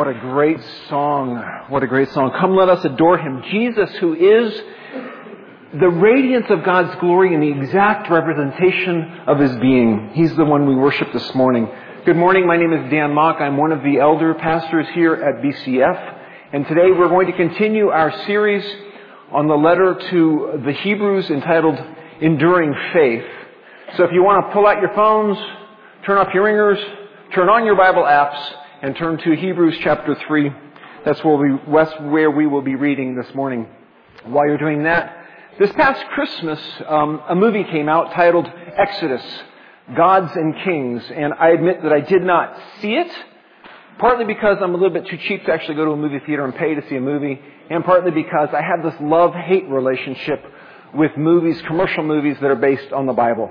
What a great song. What a great song. Come, let us adore Him. Jesus, who is the radiance of God's glory and the exact representation of His being. He's the one we worship this morning. Good morning. My name is Dan Mock. I'm one of the elder pastors here at BCF. And today we're going to continue our series on the letter to the Hebrews entitled Enduring Faith. So if you want to pull out your phones, turn off your ringers, turn on your Bible apps, and turn to Hebrews chapter 3. That's where we will be reading this morning. While you're doing that, this past Christmas, a movie came out titled Exodus, Gods and Kings. And I admit that I did not see it, partly because I'm a little bit too cheap to actually go to a movie theater and pay to see a movie, and partly because I have this love-hate relationship with movies, commercial movies that are based on the Bible.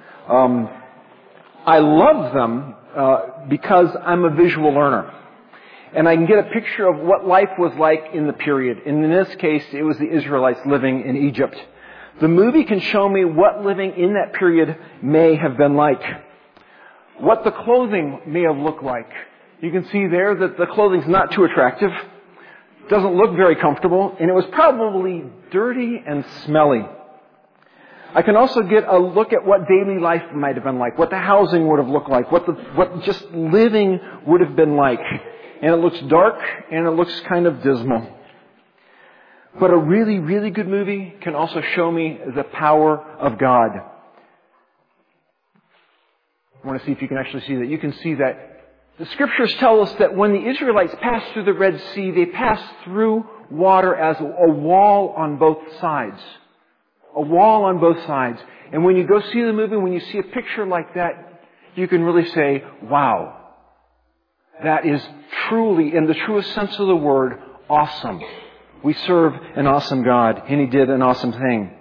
I love them because I'm a visual learner. And I can get a picture of what life was like in the period. And in this case, it was the Israelites living in Egypt. The movie can show me what living in that period may have been like. What the clothing may have looked like. You can see there that the clothing's not too attractive. Doesn't look very comfortable. And it was probably dirty and smelly. I can also get a look at what daily life might have been like, what the housing would have looked like, what just living would have been like. And it looks dark and it looks kind of dismal. But a really, really good movie can also show me the power of God. I want to see if you can actually see that. You can see that the Scriptures tell us that when the Israelites passed through the Red Sea, they passed through water as a wall on both sides. A wall on both sides. And when you go see the movie, when you see a picture like that, you can really say, wow, that is truly, in the truest sense of the word, awesome. We serve an awesome God, and He did an awesome thing.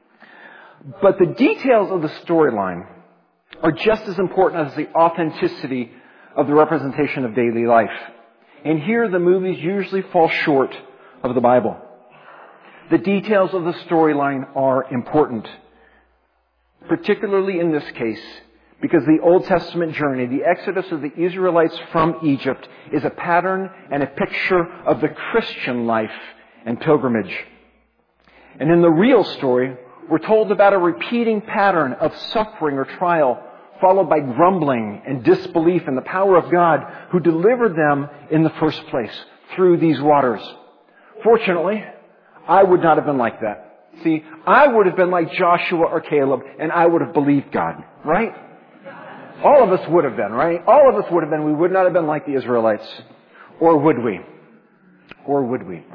But the details of the storyline are just as important as the authenticity of the representation of daily life. And here the movies usually fall short of the Bible. The details of the storyline are important, particularly in this case, because the Old Testament journey, the exodus of the Israelites from Egypt, is a pattern and a picture of the Christian life and pilgrimage. And in the real story, we're told about a repeating pattern of suffering or trial, followed by grumbling and disbelief in the power of God who delivered them in the first place through these waters. Fortunately, I would not have been like that. See, I would have been like Joshua or Caleb, and I would have believed God, right? All of us would have been, right? All of us would have been. We would not have been like the Israelites. Or would we? Or would we?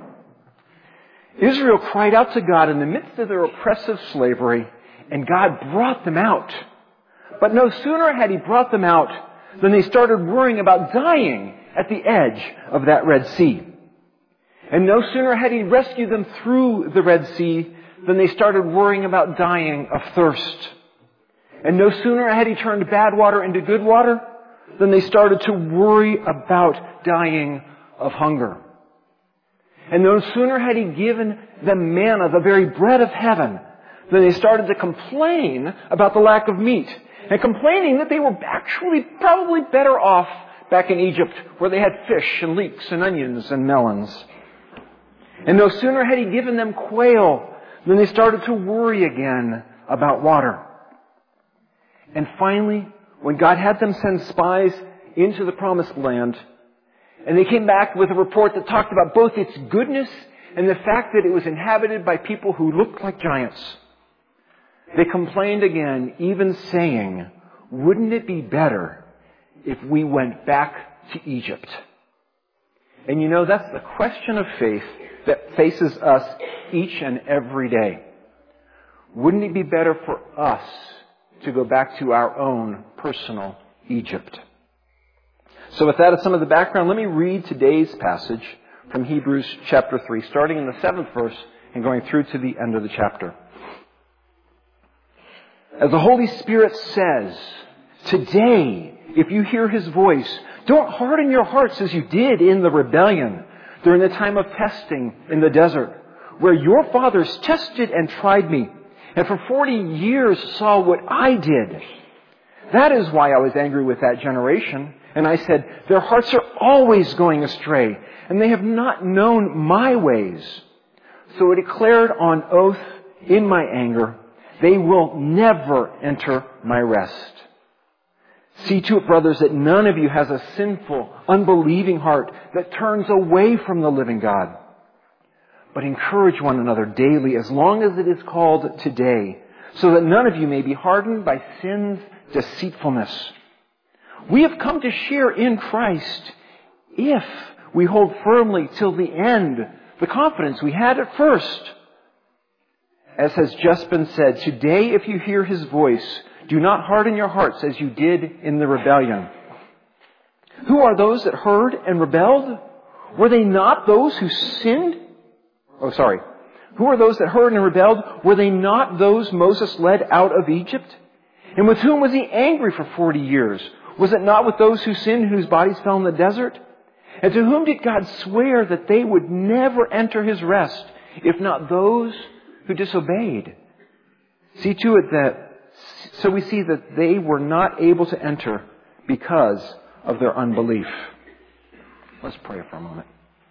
Israel cried out to God in the midst of their oppressive slavery, and God brought them out. But no sooner had He brought them out than they started worrying about dying at the edge of that Red Sea. And no sooner had He rescued them through the Red Sea than they started worrying about dying of thirst. And no sooner had He turned bad water into good water than they started to worry about dying of hunger. And no sooner had He given them manna, the very bread of heaven, than they started to complain about the lack of meat. And complaining that they were actually probably better off back in Egypt, where they had fish and leeks and onions and melons. And no sooner had He given them quail than they started to worry again about water. And finally, when God had them send spies into the promised land, and they came back with a report that talked about both its goodness and the fact that it was inhabited by people who looked like giants, they complained again, even saying, wouldn't it be better if we went back to Egypt? And you know, that's the question of faith that faces us each and every day. Wouldn't it be better for us to go back to our own personal Egypt? So with that as some of the background, let me read today's passage from Hebrews chapter 3, starting in the 7th verse and going through to the end of the chapter. As the Holy Spirit says, today, if you hear His voice, don't harden your hearts as you did in the rebellion during the time of testing in the desert, where your fathers tested and tried me, and for 40 years saw what I did. That is why I was angry with that generation, And I said, their hearts are always going astray, and they have not known my ways. So I declared on oath in my anger, they will never enter my rest. See to it, brothers, that none of you has a sinful, unbelieving heart that turns away from the living God. But encourage one another daily, as long as it is called today, so that none of you may be hardened by sin's deceitfulness. We have come to share in Christ if we hold firmly till the end the confidence we had at first. As has just been said, today if you hear His voice, do not harden your hearts as you did in the rebellion. Who are those that heard and rebelled? Were they not those who sinned? Who are those that heard and rebelled? Were they not those Moses led out of Egypt? And with whom was He angry for 40 years? Was it not with those who sinned, whose bodies fell in the desert? And to whom did God swear that they would never enter His rest, if not those who disobeyed? See to it that, so we see that they were not able to enter because of their unbelief. Let's pray for a moment.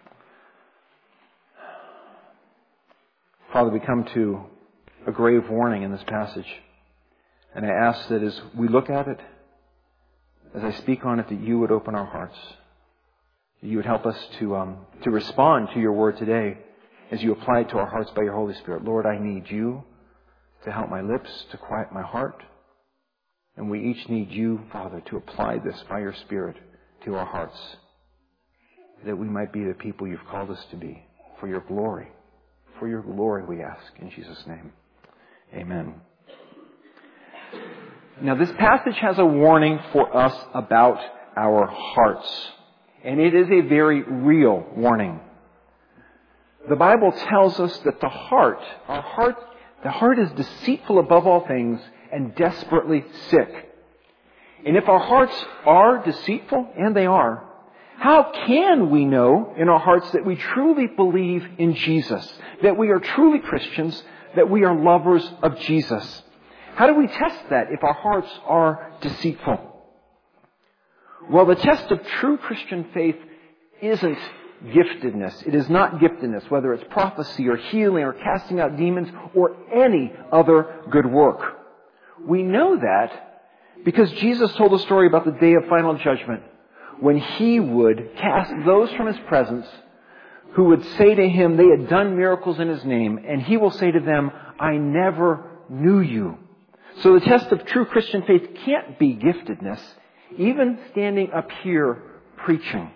Father, we come to a grave warning in this passage. And I ask that as we look at it, as I speak on it, that you would open our hearts. That you would help us to respond to your word today as you apply it to our hearts by your Holy Spirit. Lord, I need you to help my lips, to quiet my heart. And we each need you, Father, to apply this by your Spirit to our hearts. That we might be the people you've called us to be. For your glory. For your glory, we ask. In Jesus' name. Amen. Now, this passage has a warning for us about our hearts. And it is a very real warning. The Bible tells us that the heart is deceitful above all things and desperately sick. And if our hearts are deceitful, and they are, how can we know in our hearts that we truly believe in Jesus, that we are truly Christians, that we are lovers of Jesus? How do we test that if our hearts are deceitful? Well, the test of true Christian faith isn't giftedness. It is not giftedness, whether it's prophecy or healing or casting out demons or any other good work. We know that because Jesus told a story about the day of final judgment when He would cast those from His presence who would say to Him they had done miracles in His name, and He will say to them, I never knew you. So the test of true Christian faith can't be giftedness, even standing up here preaching.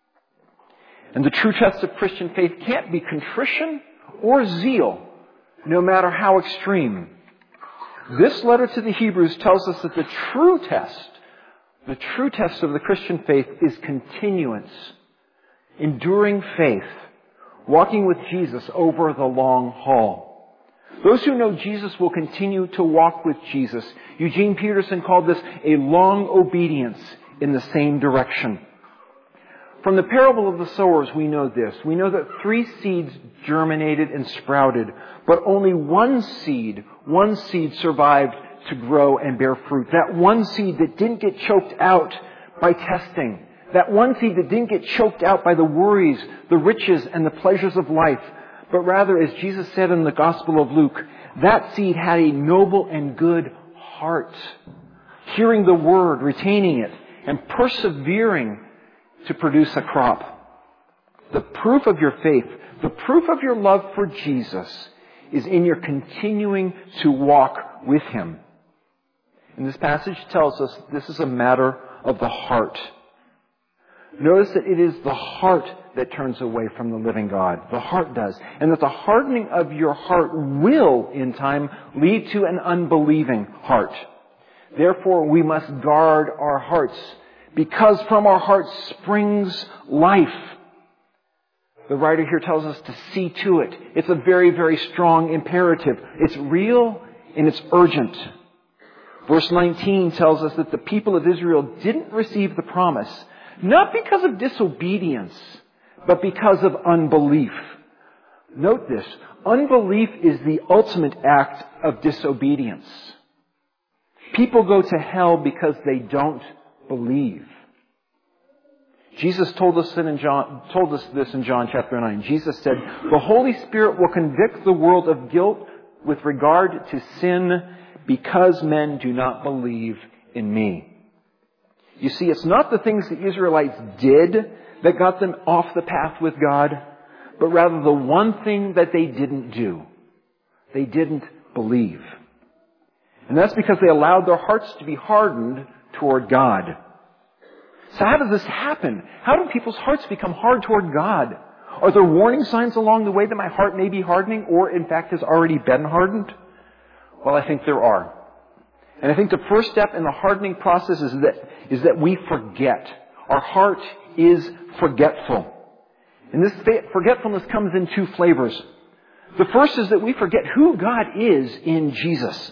And the true test of Christian faith can't be contrition or zeal, no matter how extreme. This letter to the Hebrews tells us that the true test of the Christian faith is continuance, enduring faith, walking with Jesus over the long haul. Those who know Jesus will continue to walk with Jesus. Eugene Peterson called this a long obedience in the same direction. From the parable of the sowers, we know this. We know that 3 seeds germinated and sprouted, but only one seed survived to grow and bear fruit. That one seed that didn't get choked out by testing. That one seed that didn't get choked out by the worries, the riches, and the pleasures of life. But rather, as Jesus said in the Gospel of Luke, that seed had a noble and good heart. Hearing the word, retaining it, and persevering to produce a crop. The proof of your faith, the proof of your love for Jesus is in your continuing to walk with Him. And this passage tells us this is a matter of the heart. Notice that it is the heart that turns away from the living God. The heart does. And that the hardening of your heart will, in time, lead to an unbelieving heart. Therefore, we must guard our hearts, because from our hearts springs life. The writer here tells us to see to it. It's a very, very strong imperative. It's real and it's urgent. Verse 19 tells us that the people of Israel didn't receive the promise, not because of disobedience, but because of unbelief. Note this. Unbelief is the ultimate act of disobedience. People go to hell because they don't believe. Jesus told us this in John chapter 9. Jesus said, "The Holy Spirit will convict the world of guilt with regard to sin because men do not believe in me." You see, it's not the things the Israelites did that got them off the path with God, but rather the one thing that they didn't do. They didn't believe. And that's because they allowed their hearts to be hardened toward God. So how does this happen? How do people's hearts become hard toward God? Are there warning signs along the way that my heart may be hardening or in fact has already been hardened? Well, I think there are. And I think the first step in the hardening process is that we forget. Our heart is forgetful. And this forgetfulness comes in two flavors. The first is that we forget who God is in Jesus.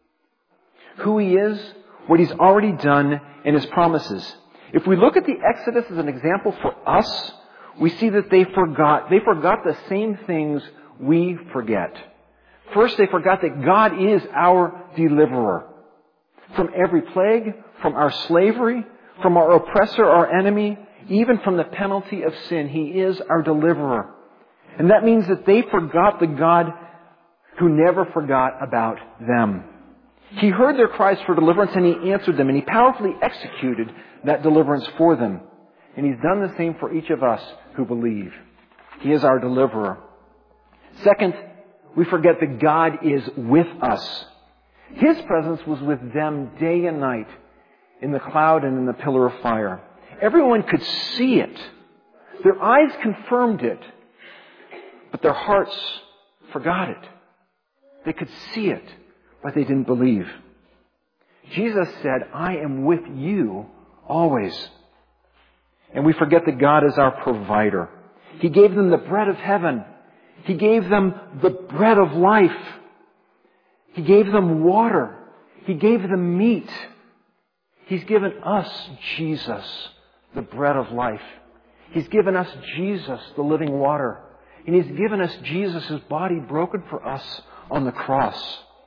Who He is, what He's already done, and His promises. If we look at the Exodus as an example for us, we see that they forgot. They forgot the same things we forget. First, they forgot that God is our deliverer. From every plague, from our slavery, from our oppressor, our enemy, even from the penalty of sin, He is our deliverer. And that means that they forgot the God who never forgot about them. He heard their cries for deliverance and He answered them, and He powerfully executed that deliverance for them. And He's done the same for each of us who believe. He is our deliverer. Second, we forget that God is with us. His presence was with them day and night in the cloud and in the pillar of fire. Everyone could see it. Their eyes confirmed it, but their hearts forgot it. They could see it, but they didn't believe. Jesus said, "I am with you always." And we forget that God is our provider. He gave them the bread of heaven. He gave them the bread of life. He gave them water. He gave them meat. He's given us Jesus, the bread of life. He's given us Jesus, the living water. And He's given us Jesus' body broken for us on the cross.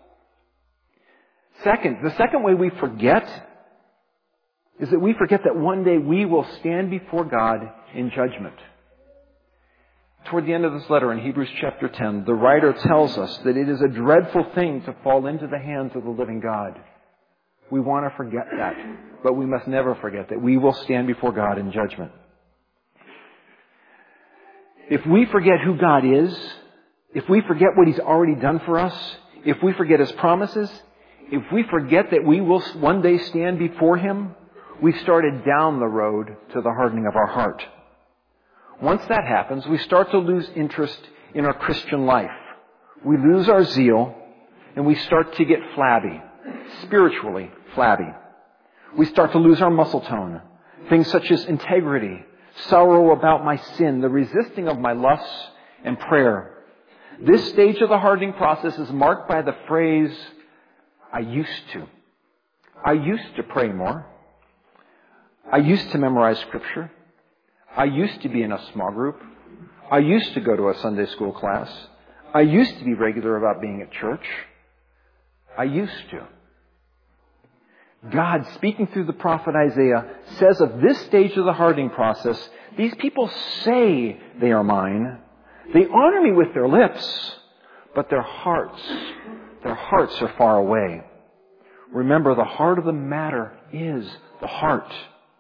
The second way we forget is that we forget that one day we will stand before God in judgment. Toward the end of this letter in Hebrews chapter 10, the writer tells us that it is a dreadful thing to fall into the hands of the living God. We want to forget that, but we must never forget that we will stand before God in judgment. If we forget who God is, if we forget what He's already done for us, if we forget His promises, if we forget that we will one day stand before Him, we've started down the road to the hardening of our heart. Once that happens, we start to lose interest in our Christian life. We lose our zeal, and we start to get flabby, spiritually flabby. We start to lose our muscle tone. Things such as integrity, sorrow about my sin, the resisting of my lusts, and prayer. This stage of the hardening process is marked by the phrase, "I used to." I used to pray more. I used to memorize Scripture. I used to be in a small group. I used to go to a Sunday school class. I used to be regular about being at church. I used to. God, speaking through the prophet Isaiah, says of this stage of the hardening process, these people say they are mine. They honor me with their lips, but their hearts are far away. Remember, the heart of the matter is the heart.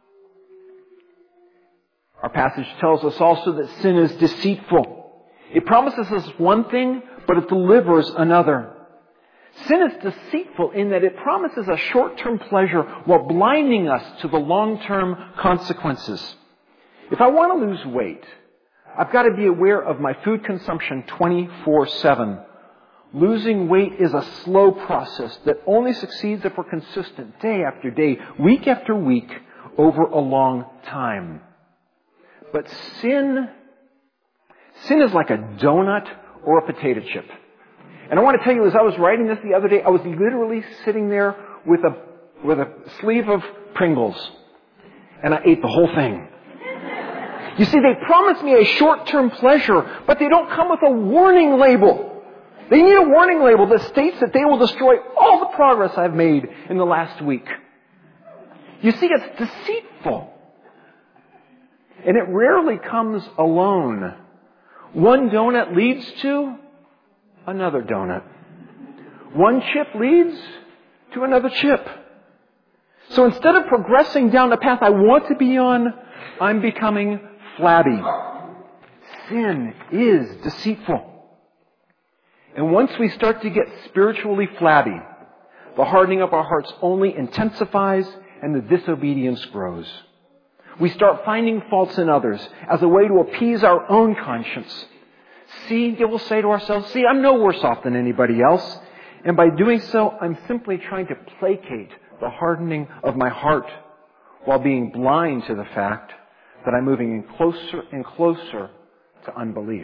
Our passage tells us also that sin is deceitful. It promises us one thing, but it delivers another. Sin is deceitful in that it promises a short-term pleasure while blinding us to the long-term consequences. If I want to lose weight, I've got to be aware of my food consumption 24/7. Losing weight is a slow process that only succeeds if we're consistent day after day, week after week, over a long time. But sin is like a donut or a potato chip. And I want to tell you, as I was writing this the other day, I was literally sitting there with a sleeve of Pringles. And I ate the whole thing. You see, they promise me a short-term pleasure, but they don't come with a warning label. They need a warning label that states that they will destroy all the progress I've made in the last week. You see, it's deceitful. And it rarely comes alone. One donut leads to another donut. One chip leads to another chip. So instead of progressing down the path I want to be on, I'm becoming flabby. Sin is deceitful. And once we start to get spiritually flabby, the hardening of our hearts only intensifies and the disobedience grows. We start finding faults in others as a way to appease our own conscience. See, you will say to ourselves, see, I'm no worse off than anybody else. And by doing so, I'm simply trying to placate the hardening of my heart while being blind to the fact that I'm moving in closer and closer to unbelief.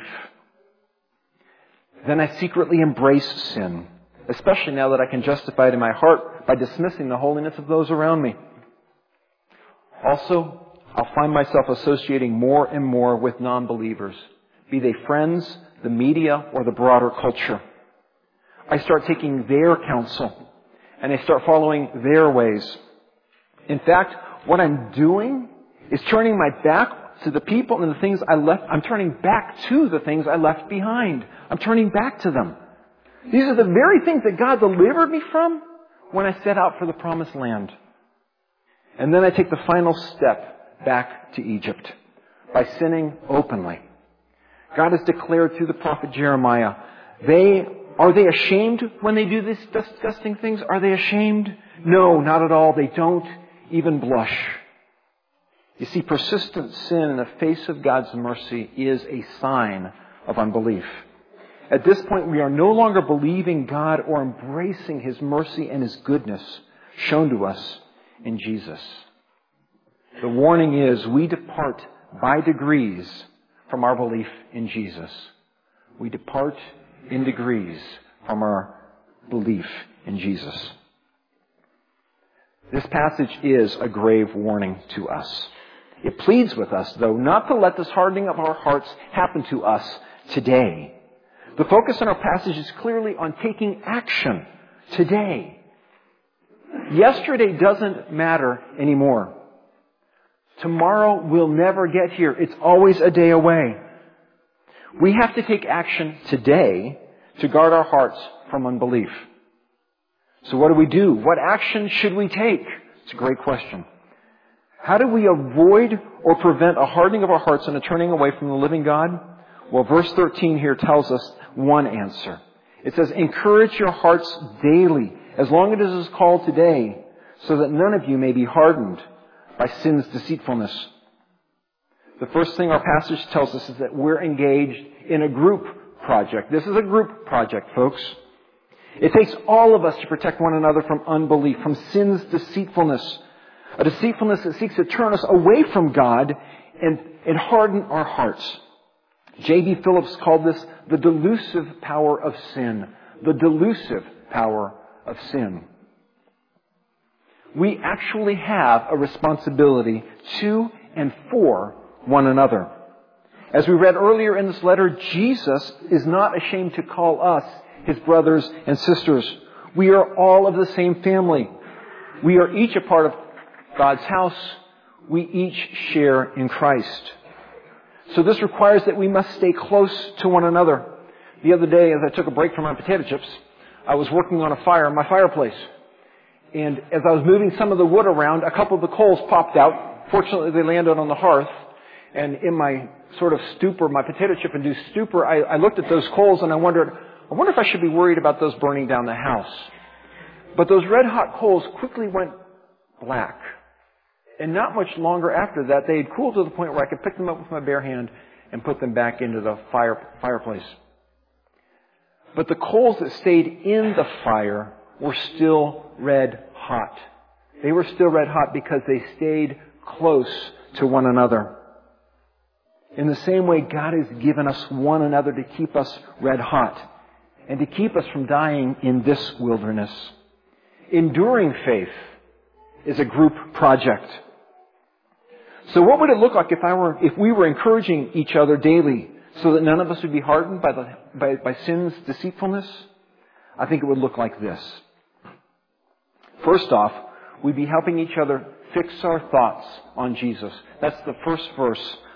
Then I secretly embrace sin, especially now that I can justify it in my heart by dismissing the holiness of those around me. Also, I'll find myself associating more and more with non-believers, be they friends, the media, or the broader culture. I start taking their counsel, and I start following their ways. In fact, what I'm doing is turning my back to the people and the things I left. I'm turning back to the things I left behind. I'm turning back to them. These are the very things that God delivered me from when I set out for the promised land. And then I take the final step back to Egypt by sinning openly. God has declared through the prophet Jeremiah, are they ashamed when they do these disgusting things? Are they ashamed? No, not at all. They don't even blush. You see, persistent sin in the face of God's mercy is a sign of unbelief. At this point, we are no longer believing God or embracing His mercy and His goodness shown to us in Jesus. The warning is we depart by degrees from our belief in Jesus. We depart in degrees from our belief in Jesus. This passage is a grave warning to us. It pleads with us, though, not to let this hardening of our hearts happen to us today. The focus in our passage is clearly on taking action today. Yesterday doesn't matter anymore. Tomorrow will never get here. It's always a day away. We have to take action today to guard our hearts from unbelief. So what do? What action should we take? It's a great question. How do we avoid or prevent a hardening of our hearts and a turning away from the living God? Well, verse 13 here tells us one answer. It says, encourage your hearts daily, as long as it is called today, so that none of you may be hardened by sin's deceitfulness. The first thing our passage tells us is that we're engaged in a group project. This is a group project, folks. It takes all of us to protect one another from unbelief, from sin's deceitfulness. A deceitfulness that seeks to turn us away from God and harden our hearts. J.B. Phillips called this the delusive power of sin. The delusive power of sin. We actually have a responsibility to and for one another. As we read earlier in this letter, Jesus is not ashamed to call us His brothers and sisters. We are all of the same family. We are each a part of God's house. We each share in Christ. So this requires that we must stay close to one another. The other day, as I took a break from my potato chips, I was working on a fire in my fireplace. And as I was moving some of the wood around, a couple of the coals popped out. Fortunately, they landed on the hearth. And in my sort of stupor, my potato chip-induced stupor, I looked at those coals and I wonder if I should be worried about those burning down the house. But those red-hot coals quickly went black. And not much longer after that, they had cooled to the point where I could pick them up with my bare hand and put them back into the fireplace. But the coals that stayed in the fire were still red hot. They were still red hot because they stayed close to one another. In the same way, God has given us one another to keep us red hot and to keep us from dying in this wilderness. Enduring faith is a group project. So what would it look like if we were encouraging each other daily so that none of us would be hardened by sin's deceitfulness? I think it would look like this. First off, we'd be helping each other fix our thoughts on Jesus. That's the first verse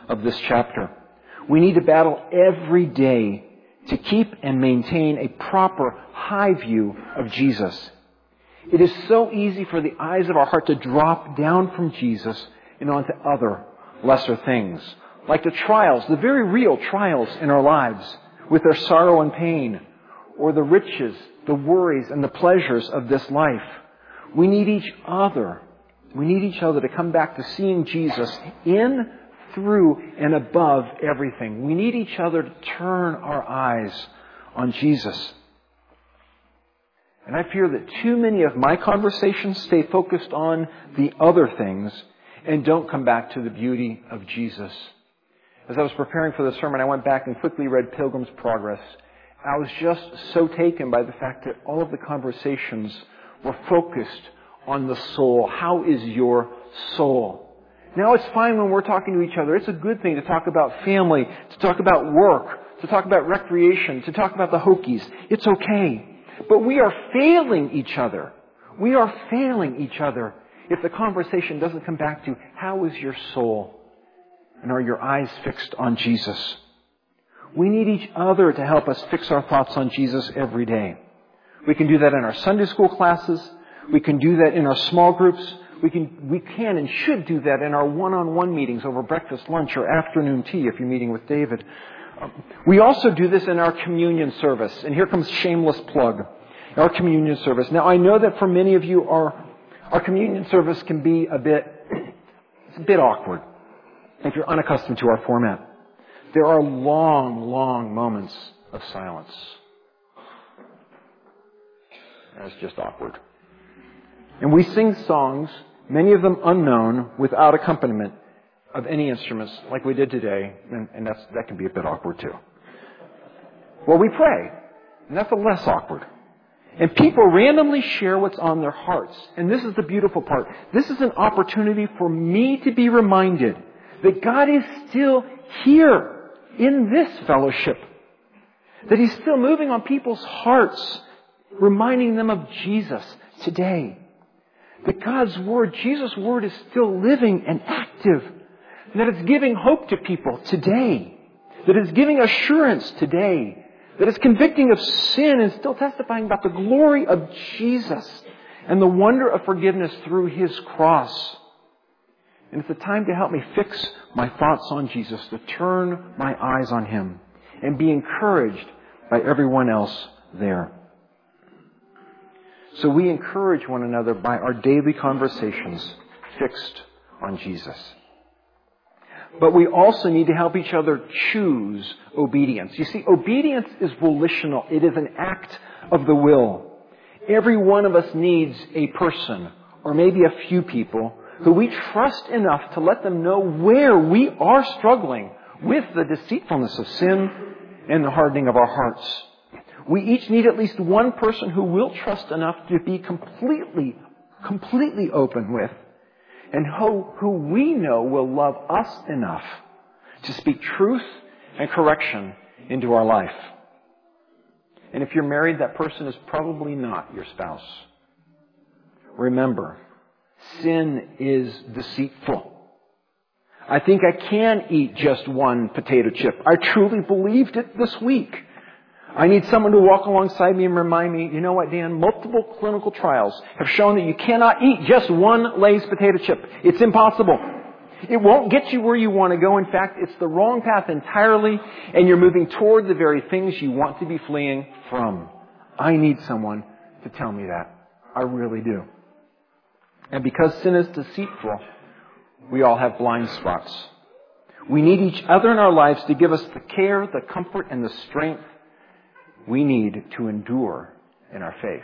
of this chapter. We need to battle every day to keep and maintain a proper high view of Jesus. It is so easy for the eyes of our heart to drop down from Jesus and onto other lesser things, like the trials, the very real trials in our lives, with their sorrow and pain, or the riches, the worries, and the pleasures of this life. We need each other. We need each other to come back to seeing Jesus in, through, and above everything. We need each other to turn our eyes on Jesus. And I fear that too many of my conversations stay focused on the other things and don't come back to the beauty of Jesus. As I was preparing for the sermon, I went back and quickly read Pilgrim's Progress. I was just so taken by the fact that all of the conversations were focused on the soul. How is your soul? Now it's fine when we're talking to each other. It's a good thing to talk about family, to talk about work, to talk about recreation, to talk about the Hokies. It's okay. But we are failing each other. We are failing each other if the conversation doesn't come back to how is your soul? And are your eyes fixed on Jesus? We need each other to help us fix our thoughts on Jesus every day. We can do that in our Sunday school classes. We can do that in our small groups. We can and should do that in our one-on-one meetings over breakfast, lunch, or afternoon tea if you're meeting with David. We also do this in our communion service. And here comes shameless plug. Our communion service. Now, I know that for many of you, our communion service can be a bit awkward if you're unaccustomed to our format. There are long, long moments of silence. That's just awkward. And we sing songs, many of them unknown, without accompaniment of any instruments, like we did today, and that can be a bit awkward too. Well, we pray, and that's a less awkward. And people randomly share what's on their hearts. And this is the beautiful part. This is an opportunity for me to be reminded that God is still here in this fellowship. That He's still moving on people's hearts, reminding them of Jesus today. That God's Word, Jesus' Word, is still living and active. And that it's giving hope to people today. That it's giving assurance today. That it's convicting of sin and still testifying about the glory of Jesus and the wonder of forgiveness through His cross. And it's a time to help me fix my thoughts on Jesus, to turn my eyes on Him and be encouraged by everyone else there. So we encourage one another by our daily conversations fixed on Jesus. But we also need to help each other choose obedience. You see, obedience is volitional. It is an act of the will. Every one of us needs a person, or maybe a few people, who we trust enough to let them know where we are struggling with the deceitfulness of sin and the hardening of our hearts. We each need at least one person who will trust enough to be completely open with, and who we know will love us enough to speak truth and correction into our life. And if you're married, that person is probably not your spouse. Remember, sin is deceitful. I think I can eat just one potato chip. I truly believed it this week. I need someone to walk alongside me and remind me, you know what, Dan? Multiple clinical trials have shown that you cannot eat just one Lay's potato chip. It's impossible. It won't get you where you want to go. In fact, it's the wrong path entirely, and you're moving toward the very things you want to be fleeing from. I need someone to tell me that. I really do. And because sin is deceitful, we all have blind spots. We need each other in our lives to give us the care, the comfort, and the strength we need to endure in our faith.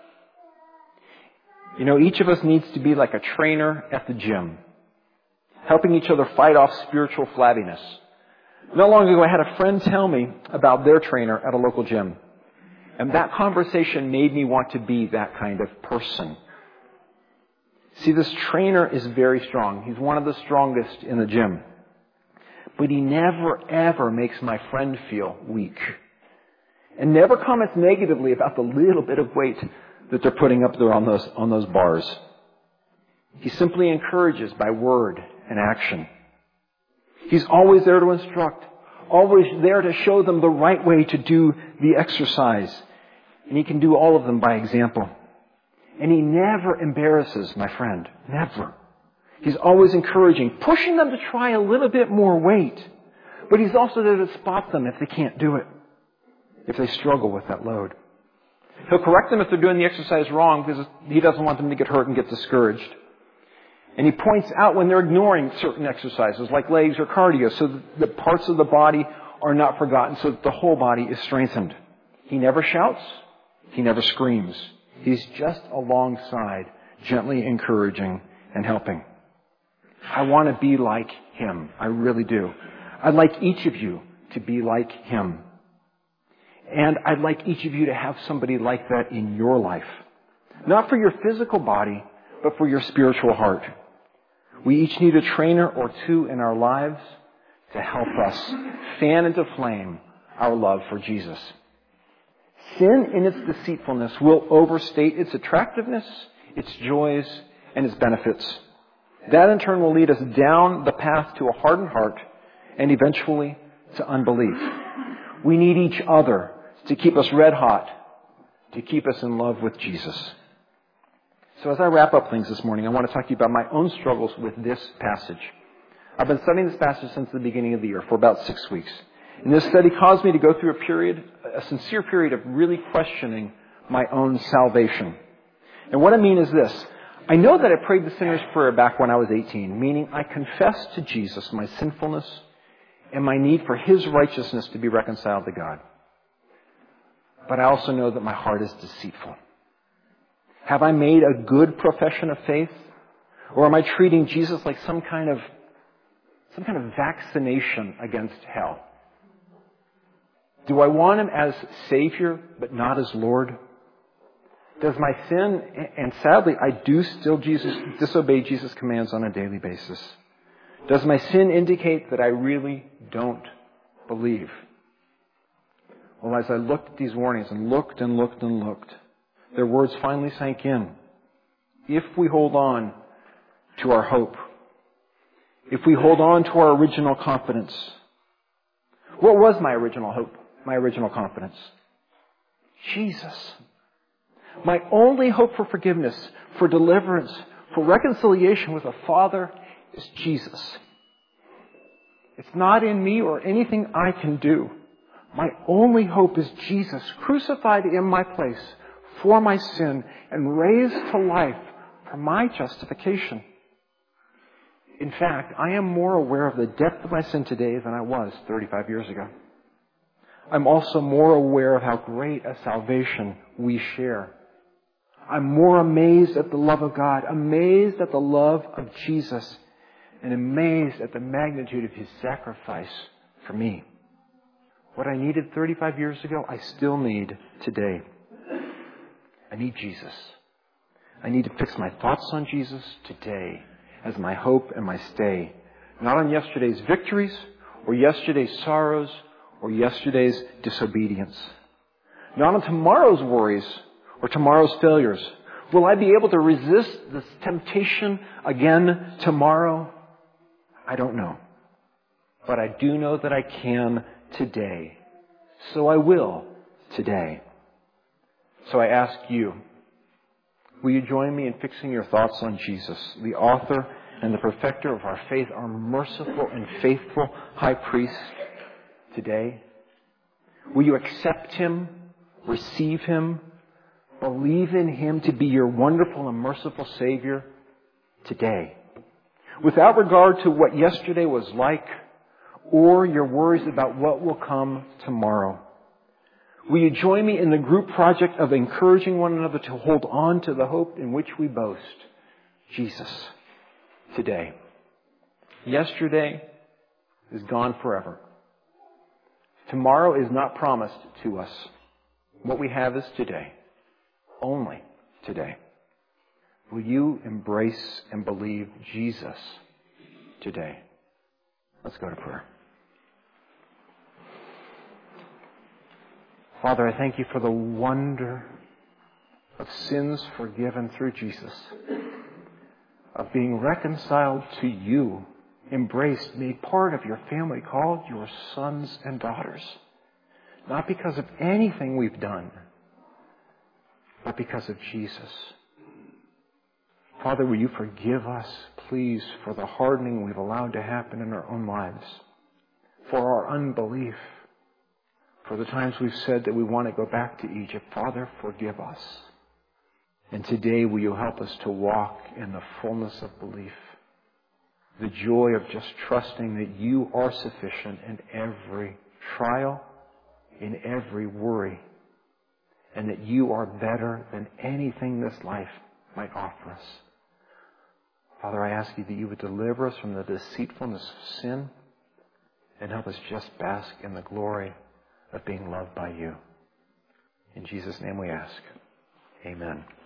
You know, each of us needs to be like a trainer at the gym, helping each other fight off spiritual flabbiness. Not long ago, I had a friend tell me about their trainer at a local gym. And that conversation made me want to be that kind of person. See, this trainer is very strong. He's one of the strongest in the gym. But he never, ever makes my friend feel weak. And never comments negatively about the little bit of weight that they're putting up there on those bars. He simply encourages by word and action. He's always there to instruct, always there to show them the right way to do the exercise. And He can do all of them by example. And He never embarrasses, my friend. Never. He's always encouraging, pushing them to try a little bit more weight. But He's also there to spot them if they can't do it, if they struggle with that load. He'll correct them if they're doing the exercise wrong because He doesn't want them to get hurt and get discouraged. And He points out when they're ignoring certain exercises like legs or cardio so that the parts of the body are not forgotten, so that the whole body is strengthened. He never shouts. He never screams. He's just alongside, gently encouraging and helping. I want to be like Him. I really do. I'd like each of you to be like Him. And I'd like each of you to have somebody like that in your life. Not for your physical body, but for your spiritual heart. We each need a trainer or two in our lives to help us fan into flame our love for Jesus. Sin in its deceitfulness will overstate its attractiveness, its joys, and its benefits. That in turn will lead us down the path to a hardened heart and eventually to unbelief. We need each other to keep us red hot, to keep us in love with Jesus. So as I wrap up things this morning, I want to talk to you about my own struggles with this passage. I've been studying this passage since the beginning of the year for about 6 weeks. And this study caused me to go through a sincere period of really questioning my own salvation. And what I mean is this. I know that I prayed the sinner's prayer back when I was 18, meaning I confessed to Jesus my sinfulness and my need for His righteousness to be reconciled to God. But I also know that my heart is deceitful. Have I made a good profession of faith? Or am I treating Jesus like some kind of vaccination against hell? Do I want Him as Savior, but not as Lord? Does my sin, and sadly I do still disobey Jesus' commands on a daily basis. Does my sin indicate that I really don't believe? Well, as I looked at these warnings and looked, their words finally sank in. If we hold on to our hope, if we hold on to our original confidence, what was my original hope, my original confidence? Jesus. My only hope for forgiveness, for deliverance, for reconciliation with the Father is Jesus. It's not in me or anything I can do. My only hope is Jesus, crucified in my place for my sin and raised to life for my justification. In fact, I am more aware of the depth of my sin today than I was 35 years ago. I'm also more aware of how great a salvation we share. I'm more amazed at the love of God, amazed at the love of Jesus, and amazed at the magnitude of His sacrifice for me. What I needed 35 years ago, I still need today. I need Jesus. I need to fix my thoughts on Jesus today as my hope and my stay. Not on yesterday's victories or yesterday's sorrows or yesterday's disobedience. Not on tomorrow's worries or tomorrow's failures. Will I be able to resist this temptation again tomorrow? I don't know. But I do know that I can today. So I will today. So I ask you, will you join me in fixing your thoughts on Jesus, the author and the perfecter of our faith, our merciful and faithful high priest today? Will you accept Him, receive Him, believe in Him to be your wonderful and merciful Savior today? Without regard to what yesterday was like or your worries about what will come tomorrow. Will you join me in the group project of encouraging one another to hold on to the hope in which we boast? Jesus, today. Yesterday is gone forever. Tomorrow is not promised to us. What we have is today. Only today. Will you embrace and believe Jesus today? Let's go to prayer. Father, I thank You for the wonder of sins forgiven through Jesus, of being reconciled to You embraced, made part of your family, called your sons and daughters. Not because of anything we've done, but because of Jesus. Father, will you forgive us, please, for the hardening we've allowed to happen in our own lives, for our unbelief, for the times we've said that we want to go back to Egypt. Father, forgive us. And today, will you help us to walk in the fullness of belief, the joy of just trusting that you are sufficient in every trial, in every worry, and that you are better than anything this life might offer us. Father, I ask you that you would deliver us from the deceitfulness of sin and help us just bask in the glory of being loved by you. In Jesus' name we ask. Amen.